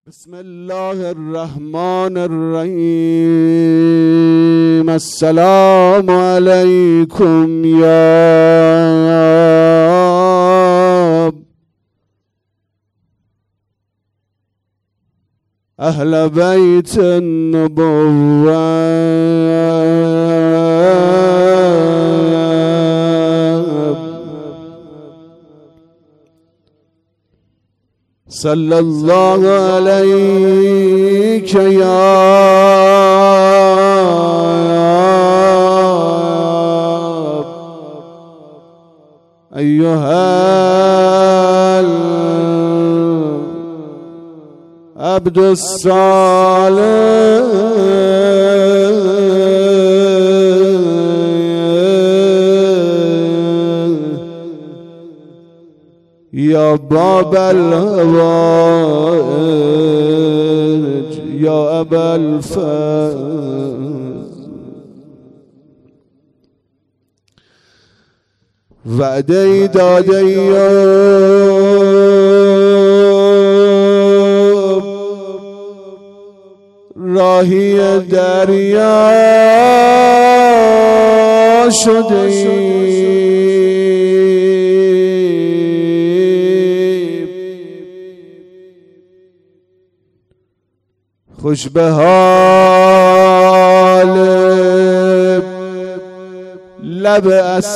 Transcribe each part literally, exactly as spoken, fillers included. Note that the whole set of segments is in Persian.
بسم الله الرحمن الرحیم. السلام علیکم یا اهل بیت النبوة. صلی الله علیک یا ایها العبد الصالح یا باب الهوائج یا ابا الفضل. وعده ای داده ای راهی دریا شده ای، خوش به حال لب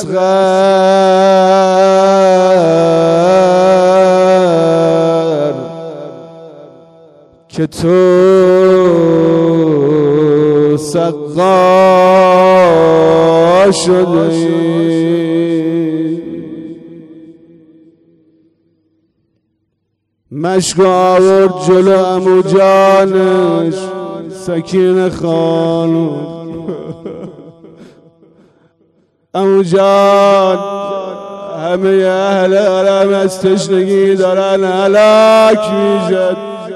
اصغر که تو سقا شدی. مشک آورد جلو عمو جانش سکینه خانم. عمو جان همه اهل حرم از تشنگی دارن هلاک میشن.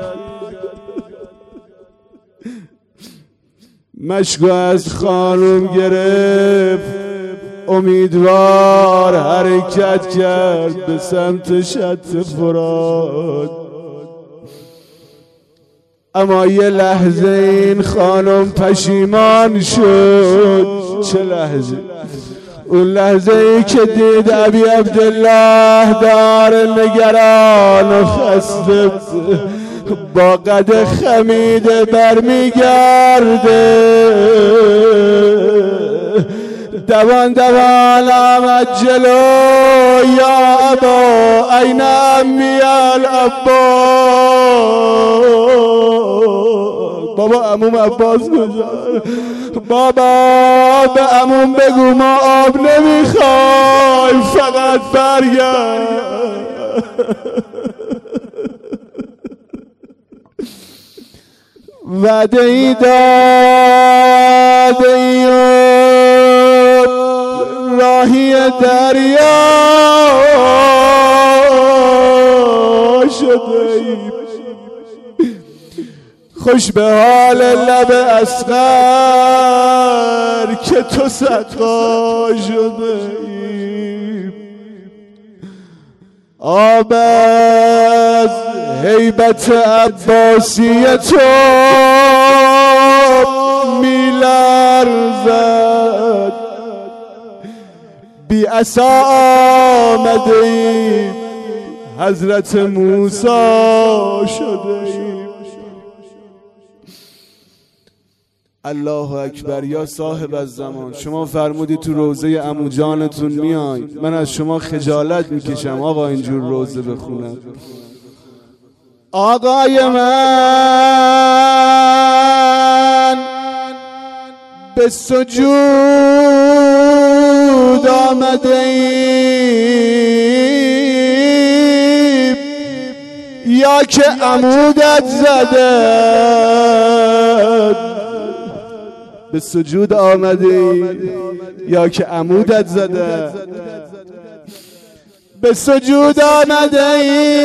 مشک از خانم گرفت، امیدوار حرکت کرد به سمت شط فرات. اما یه لحظه این خانم پشیمان شد. چه لحظه؟ اون لحظه ای که دید ابی عبدالله دار نگران و خسته با قد خمیده برمیگرده. دوان دوان آمد جلو. یا ابا این امی العباس. بابا عموم عباس کجا؟ بابا به عموم بگو ما آب نمیخوای، فقط برگرد. وعده ای داده ای راهی دریا شده ای، خوش به حال لب اصغر که تو سقا شده ای. آب از هیبت عباسی تو میلرزد، بی عصا آمده ای حضرت موسی شده ای. الله اکبر. یا صاحب الزمان، شما فرمودی تو روضه عمو جانتون میای، من از شما خجالت میکشم آقا اینجور روضه بخونم. آقای من به سجود آمده ای یا که عمودت زده. به سجود آمدی یا که عمودت زده. به سجود آمده ای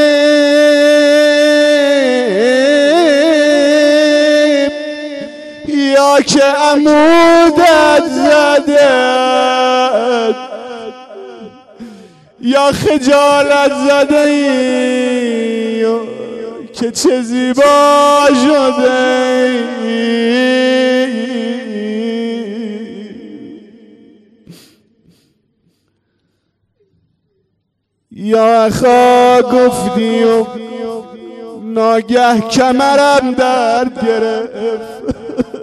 یا که عمودت زده. یا خجالت زده ای که چه زیبا شده یا اخا گفتی و ناگه کمرم درد گرفت.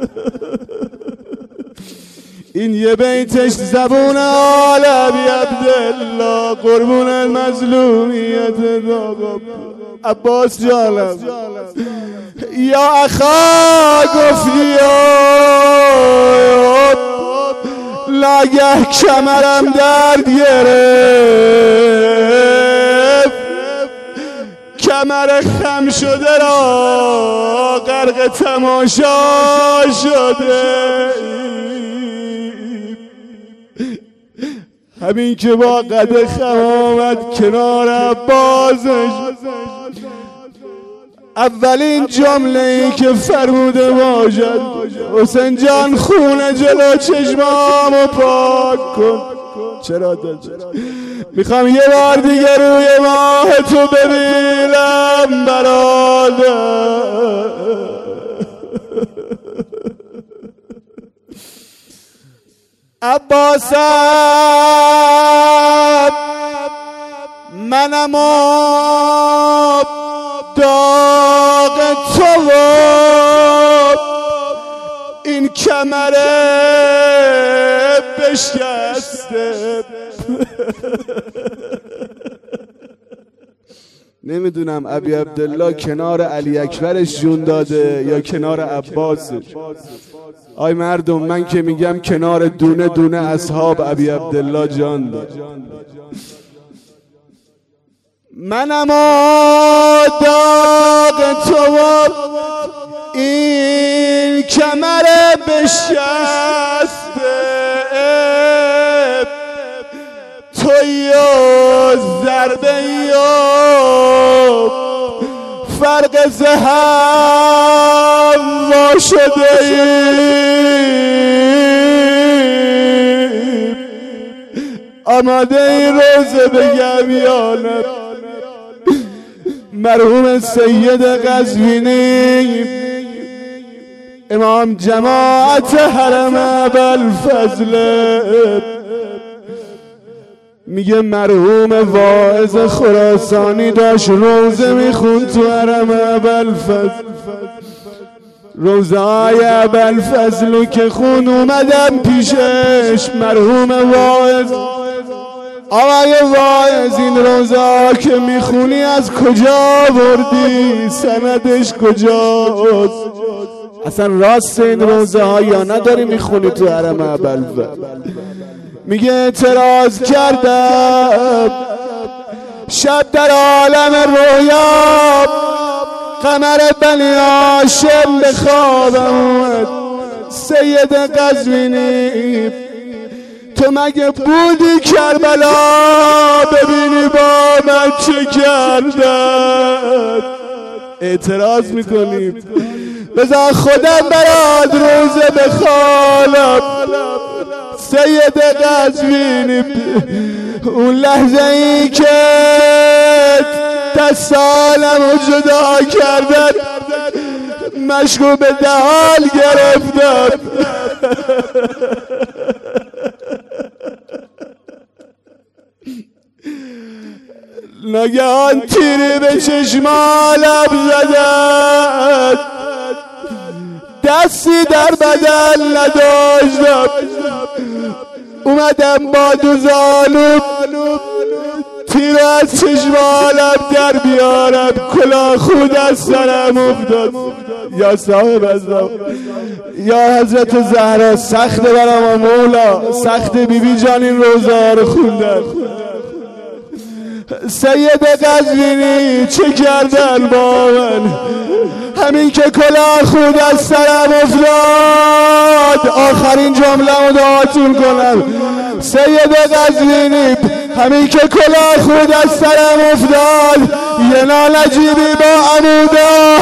این یه بیتش زبون آل ابی عبدالله قربون المظلومیت داغم عباس جانم. یا اخا گفتی ناگه کمرم درد گرفت، کمر خم شده را غرق تماشا شده. همین که با قد خم آمد کنار عباسش، اولین جمله ای که فرموده باشد حسین جان خون جلو چشمامو پاک کن. چرا داد؟ میخوام یه بار دیگه روی ماه تو ببینم برادر. عباسم منم آب داغ تو این کمره بشکسته. نمیدونم ابی عبدالله کنار علی اکبرش جون داده یا کنار عباسش. آی مردم من که میگم کنار دونه دونه اصحاب ابی عبدالله جان داد. منم داغ تو این کمر بشکسته، توی و ضربه و فرق زهم وا شده ایم. آماده این روزه بگم یانم مرحوم سید قزوینی امام جماعت حرم ابوالفضل میگه مرحوم واعظ خراسانی داشت روزه میخوند تو حرم ابوالفضل. روزه های ابوالفضل که خون اومدم پیشش. مرحوم واعظ آقای واعظ این روزه ها که میخونی از کجا بردی؟ سندش کجاست؟ اصلا راست این روزه ها یا نداری میخونی تو حرم ابوالفضل؟ میگه اعتراض کردم شب در عالم رویا قمر بنی هاشم به خوابم اومد. سید قزوینی تو مگه بودی کربلا ببینی با من چه کردن؟ اعتراض میکنیم بذار خودم برات روزه بخوانم. سید قزوینی اون لحظه ای که دستانمو جدا کردن مشکو به دهان گرفتم. ناگهان تیری به چشمانم زدن، دستی در بدن نداشتم. اومدم با دو زانو تیر از چشمانم در بیارم، کلاه خود از سرم افتاد. یا صاحب ازم یا حضرت زهرا سخت برام مولا، سخت بی بی جان این روزه ها رو خوندن. سید قزوینی چه کردن با من؟ همین که کلاه خود از سرم افتاد. آخرین جمله رو دعاتون کنم. سید قزوینی همین که کلاه خود از سرم افتاد یه نالجیبی با عموده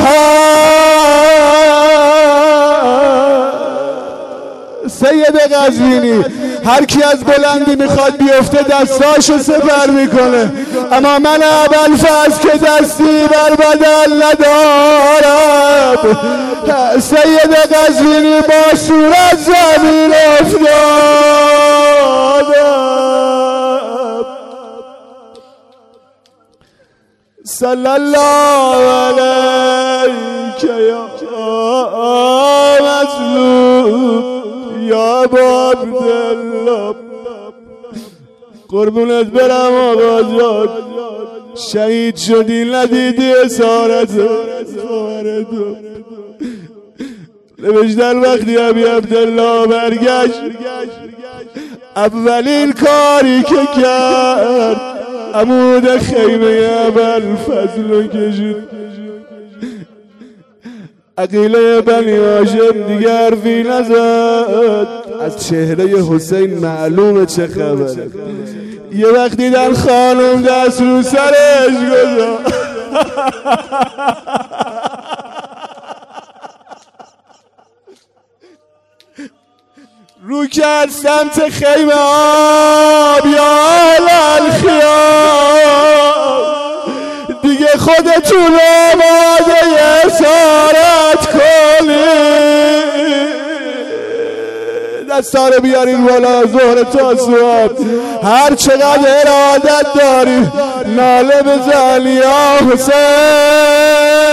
سید قزوینی هر کی از بلندی میخواد بیفته دستاشو سپر میکنه، اما من ابوالفضل که دستی بر بدن ندارم، سید قزوینی با صورت زمین افتادم. صلی الله علیک یا مظلوم یا عبدالله. قربونت برم آقا جان، شهید شدی ندیدی اسارتو نوشتن وقتی ابی عبدالله برگشت اولین کاری که کرد عمود خیمه ابوالفضل کشید. عقیله بنی هاشم دیگه حرفی نزد، از چهره حسین معلومه چه خبره. یه وقت دیدن خانم دست رو سرش گذاشت رو کرد سمت خیمه آب یا الخیام، دیگه خودتون آماده اسارت کنید. دستا رو بیارین بالا، ظهر تا صبح هر چقدر ارادت داری ناله بزن یا حسین.